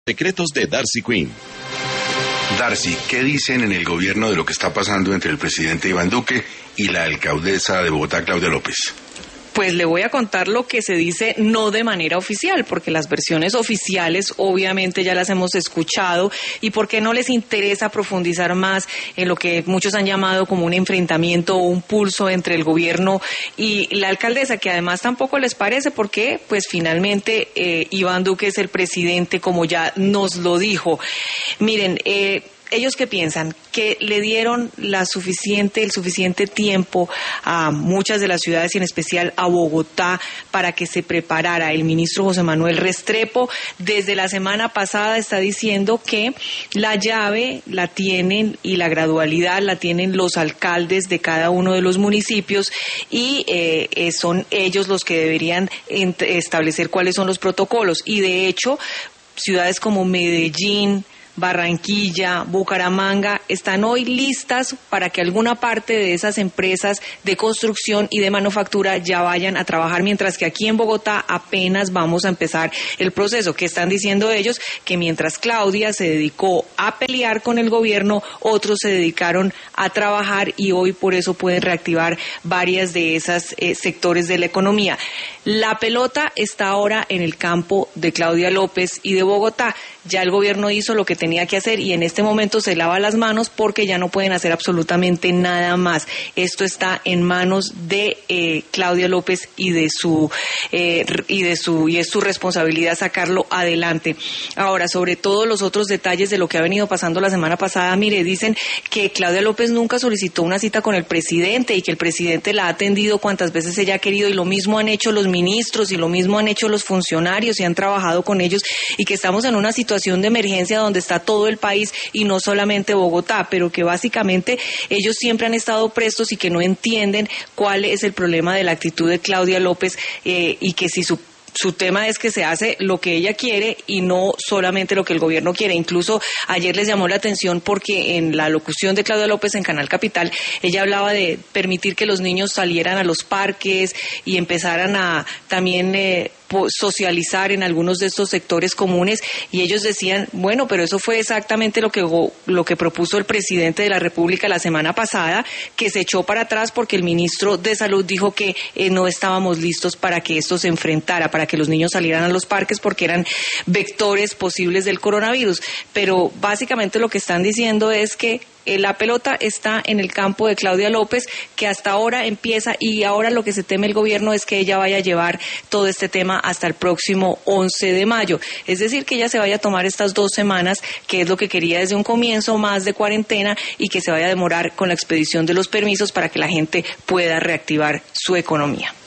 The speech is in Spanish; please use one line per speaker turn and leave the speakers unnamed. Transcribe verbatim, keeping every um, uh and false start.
Secretos de Darcy Quinn.
Darcy, ¿qué dicen en el gobierno de lo que está pasando entre el presidente Iván Duque y la alcaldesa de Bogotá, Claudia López?
Pues le voy a contar lo que se dice no de manera oficial, porque las versiones oficiales obviamente ya las hemos escuchado y porque no les interesa profundizar más en lo que muchos han llamado como un enfrentamiento o un pulso entre el gobierno y la alcaldesa, que además tampoco les parece porque pues finalmente eh, Iván Duque es el presidente, como ya nos lo dijo. Miren, eh, ¿ellos qué piensan? Que le dieron la suficiente, el suficiente tiempo a muchas de las ciudades y en especial a Bogotá para que se preparara. El ministro José Manuel Restrepo desde la semana pasada está diciendo que la llave la tienen y la gradualidad la tienen los alcaldes de cada uno de los municipios y eh, son ellos los que deberían establecer cuáles son los protocolos. Y de hecho, ciudades como Medellín, Barranquilla, Bucaramanga están hoy listas para que alguna parte de esas empresas de construcción y de manufactura ya vayan a trabajar, mientras que aquí en Bogotá apenas vamos a empezar el proceso. ¿Qué están diciendo ellos? Que mientras Claudia se dedicó a pelear con el gobierno, otros se dedicaron a trabajar y hoy por eso pueden reactivar varias de esas eh, sectores de la economía. La pelota está ahora en el campo de Claudia López y de Bogotá. Ya el gobierno hizo lo que tenía que hacer y en este momento se lava las manos porque ya no pueden hacer absolutamente nada más. Esto está en manos de eh, Claudia López y de su eh, y de su y es su responsabilidad sacarlo adelante. Ahora, sobre todos los otros detalles de lo que ha venido pasando la semana pasada, mire, dicen que Claudia López nunca solicitó una cita con el presidente y que el presidente la ha atendido cuantas veces ella ha querido, y lo mismo han hecho los ministros y lo mismo han hecho los funcionarios y han trabajado con ellos, y que estamos en una situación de emergencia donde está todo el país y no solamente Bogotá, pero que básicamente ellos siempre han estado prestos y que no entienden cuál es el problema de la actitud de Claudia López eh, y que si su Su tema es que se hace lo que ella quiere y no solamente lo que el gobierno quiere. Incluso ayer les llamó la atención porque en la locución de Claudia López en Canal Capital, ella hablaba de permitir que los niños salieran a los parques y empezaran a también eh, socializar en algunos de estos sectores comunes, y ellos decían, bueno, pero eso fue exactamente lo que lo que propuso el presidente de la República la semana pasada, que se echó para atrás porque el ministro de Salud dijo que eh, no estábamos listos para que esto se enfrentara, para que los niños salieran a los parques porque eran vectores posibles del coronavirus. Pero básicamente lo que están diciendo es que Eh, la pelota está en el campo de Claudia López, que hasta ahora empieza, y ahora lo que se teme el gobierno es que ella vaya a llevar todo este tema hasta el próximo once de mayo. Es decir, que ella se vaya a tomar estas dos semanas, que es lo que quería desde un comienzo, más de cuarentena, y que se vaya a demorar con la expedición de los permisos para que la gente pueda reactivar su economía.